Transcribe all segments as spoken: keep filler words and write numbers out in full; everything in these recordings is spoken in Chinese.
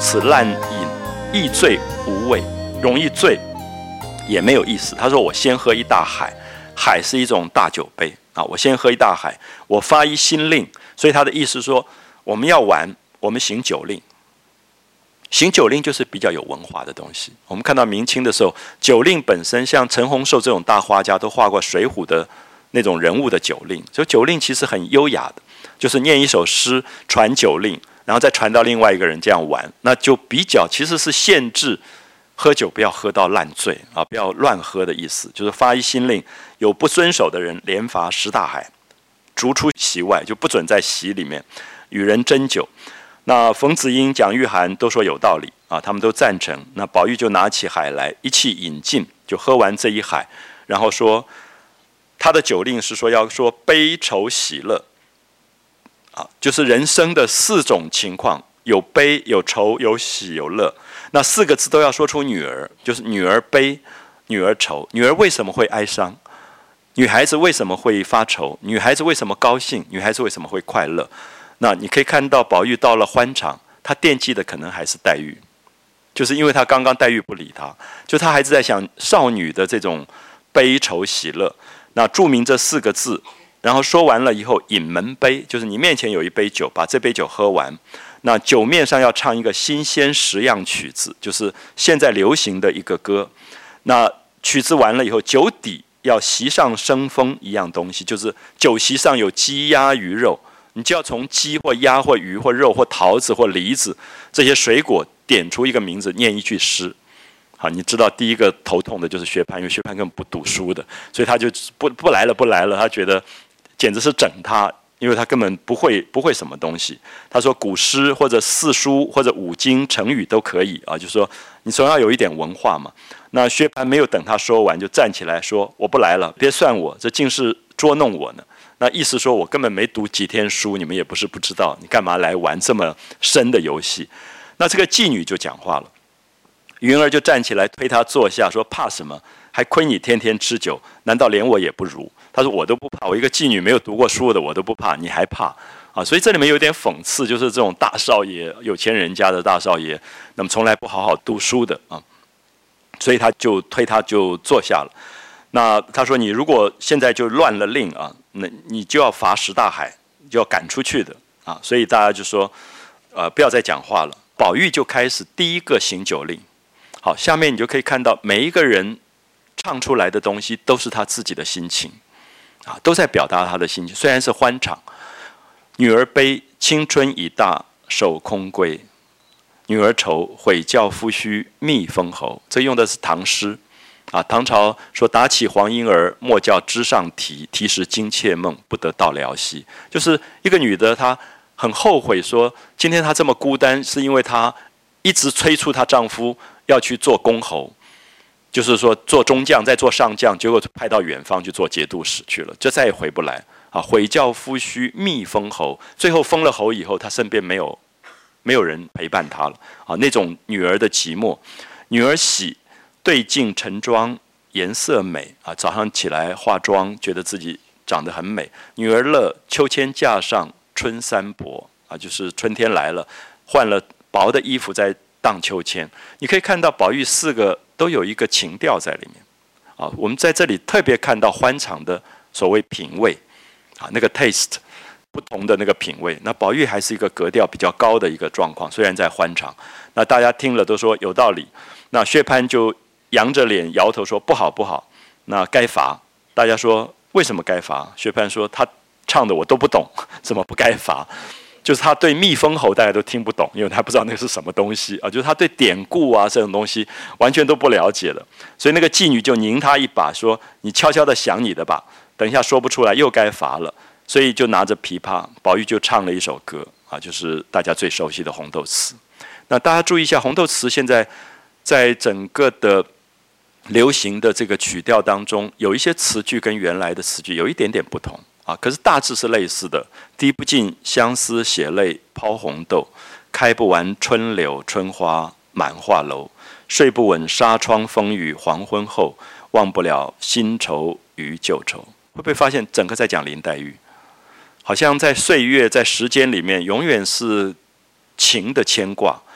此滥饮，易醉无味，容易醉，也没有意思。他说我先喝一大海，海是一种大酒杯啊，我先喝一大海，我发一新令。所以他的意思说，我们要玩，我们行酒令。行酒令就是比较有文化的东西。我们看到明清的时候，酒令本身像陈洪寿这种大画家都画过《水浒》的那种人物的酒令，所以酒令其实很优雅的，就是念一首诗传酒令，然后再传到另外一个人这样玩，那就比较其实是限制喝酒不要喝到烂醉啊，不要乱喝的意思，就是发一新令，有不遵守的人连罚十大海，逐出席外，就不准在席里面与人斟酒。那冯子英、蒋玉菡都说有道理啊，他们都赞成。那宝玉就拿起海来，一气饮尽，就喝完这一海，然后说他的酒令是说要说悲愁喜乐啊，就是人生的四种情况，有悲、有愁、有喜、有乐。那四个字都要说出女儿，就是女儿悲、女儿愁。女儿为什么会哀伤？女孩子为什么会发愁？女孩子为什么高兴？女孩子为什么会快乐？那你可以看到宝玉到了欢场，他惦记的可能还是黛玉，就是因为他刚刚黛玉不理他，就他还是在想少女的这种悲愁喜乐。那注明这四个字，然后说完了以后，饮门杯，就是你面前有一杯酒，把这杯酒喝完。那酒面上要唱一个新鲜十样曲子，就是现在流行的一个歌。那曲子完了以后，酒底要席上生风一样东西，就是酒席上有鸡鸭鱼肉。你就要从鸡或鸭或鱼或肉或桃子或梨子这些水果点出一个名字，念一句诗。好，你知道第一个头痛的就是薛蟠，因为薛蟠根本不读书的，所以他就不不来了不来了，他觉得简直是整他，因为他根本不会不会什么东西。他说古诗或者四书或者五经成语都可以啊，就是说你总要有一点文化嘛。那薛蟠没有等他说完，就站起来说：“我不来了，别算我，这竟是捉弄我呢。”那意思说我根本没读几天书，你们也不是不知道，你干嘛来玩这么深的游戏？那这个妓女就讲话了，云儿就站起来推他坐下，说：“怕什么？还亏你天天吃酒，难道连我也不如？”他说：“我都不怕，我一个妓女没有读过书的，我都不怕，你还怕啊？”所以这里面有点讽刺，就是这种大少爷，有钱人家的大少爷，那么从来不好好读书的啊，所以他就推他就坐下了。那他说：“你如果现在就乱了令啊，那你就要罚十大海，就要赶出去的啊！”所以大家就说：“呃，不要再讲话了。”宝玉就开始第一个行酒令。好，下面你就可以看到每一个人唱出来的东西都是他自己的心情啊，都在表达他的心情。虽然是欢场，女儿悲，青春已大，守空闺；女儿愁，悔教夫婿觅封侯。这用的是唐诗。啊，唐朝说打起黄莺儿，莫教枝上啼，啼时惊妾梦，不得到辽西。就是一个女的，她很后悔说，今天她这么孤单，是因为她一直催促她丈夫要去做公侯，就是说做中将，再做上将，结果派到远方去做节度使去了，就再也回不来。啊，悔教夫婿觅封侯，最后封了侯以后，她身边没有没有人陪伴她了。啊，那种女儿的寂寞。女儿喜，对镜晨妆，颜色美啊！早上起来化妆，觉得自己长得很美。女儿乐，秋千架上春三薄啊，就是春天来了，换了薄的衣服在荡秋千。你可以看到宝玉四个都有一个情调在里面啊。我们在这里特别看到欢场的所谓品味啊，那个 taste 不同的那个品味。那宝玉还是一个格调比较高的一个状况，虽然在欢场，那大家听了都说有道理。那薛蟠就扬着脸摇头说不好不好，那该罚。大家说为什么该罚？薛蟠说他唱的我都不懂，怎么不该罚？就是他对蜜封侯大家都听不懂，因为他不知道那是什么东西啊，就是他对典故啊这种东西完全都不了解了。所以那个妓女就拧他一把说：“你悄悄的想你的吧，等一下说不出来又该罚了。”所以就拿着琵琶，宝玉就唱了一首歌啊，就是大家最熟悉的《红豆词》。那大家注意一下，《红豆词》现在在整个的流行的这个曲调当中，有一些词句跟原来的词句有一点点不同啊，可是大致是类似的。滴不尽相思血泪抛红豆，开不完春柳春花满画楼。睡不稳纱窗风雨黄昏后，忘不了新愁与旧愁。会不会发现整个在讲林黛玉？好像在岁月在时间里面永远是情的牵挂，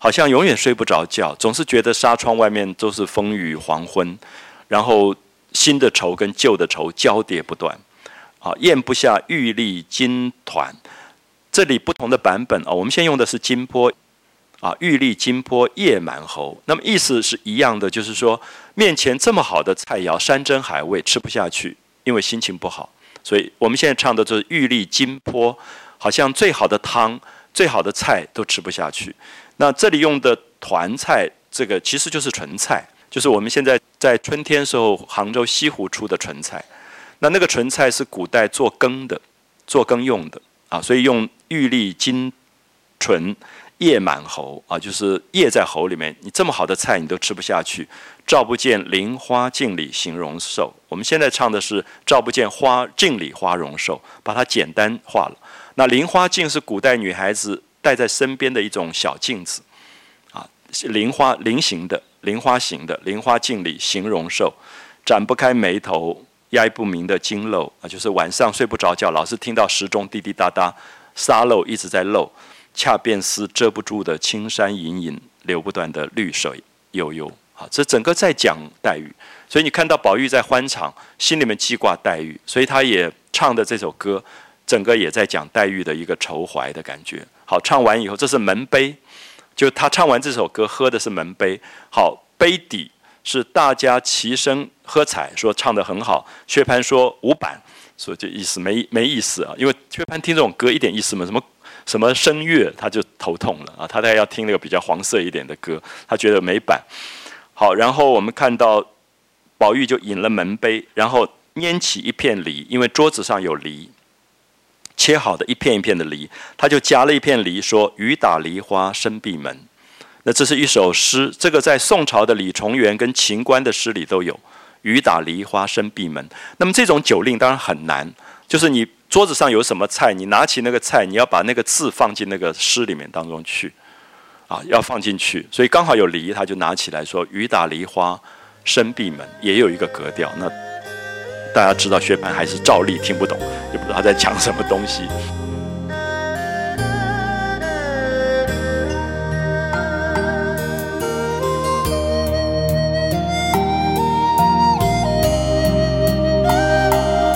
好像永远睡不着觉，总是觉得纱窗外面都是风雨黄昏，然后新的愁跟旧的愁交叠不断。好，咽不下玉粒金团，这里不同的版本啊，我们现在用的是金波啊，玉粒金波叶满喉。那么意思是一样的，就是说面前这么好的菜肴，山珍海味吃不下去，因为心情不好。所以我们现在唱的就是玉粒金波，好像最好的汤、最好的菜都吃不下去。那这里用的团菜，这个其实就是纯菜，就是我们现在在春天时候杭州西湖出的纯菜。那那个纯菜是古代做羹的，做羹用的啊，所以用玉粒金醇叶满喉啊，就是叶在喉里面。你这么好的菜你都吃不下去，照不见菱花镜里形容瘦。我们现在唱的是照不见花镜里花容瘦，把它简单化了。那菱花镜是古代女孩子带在身边的一种小镜子啊，菱花菱形的，菱花形的，菱花镜里形容瘦，展不开眉头。压不明的金漏啊，就是晚上睡不着觉，老是听到时钟滴滴答答，沙漏一直在漏，恰便似遮不住的青山隐隐，流不断的绿水悠悠。好，这整个在讲黛玉，所以你看到宝玉在欢场，心里面记挂黛玉，所以他也唱的这首歌，整个也在讲黛玉的一个愁怀的感觉。好，唱完以后，这是门杯，就他唱完这首歌，喝的是门杯。好，杯底是大家齐声喝彩，说唱得很好。薛蟠说无版，说这意思没没意思啊，因为薛蟠听这种歌一点意思没，什么什么声乐他就头痛了啊，他大概要听那个比较黄色一点的歌，他觉得没版。好，然后我们看到宝玉就饮了门杯，然后拈起一片梨，因为桌子上有梨，切好的一片一片的梨，他就夹了一片梨，说雨打梨花深闭门。那这是一首诗，这个在宋朝的李重元跟秦观的诗里都有。雨打梨花深闭门。那么这种酒令当然很难，就是你桌子上有什么菜，你拿起那个菜，你要把那个字放进那个诗里面当中去，啊，要放进去。所以刚好有梨，他就拿起来说雨打梨花深闭门，也有一个格调。那大家知道薛蟠还是照例听不懂，也不知道他在讲什么东西。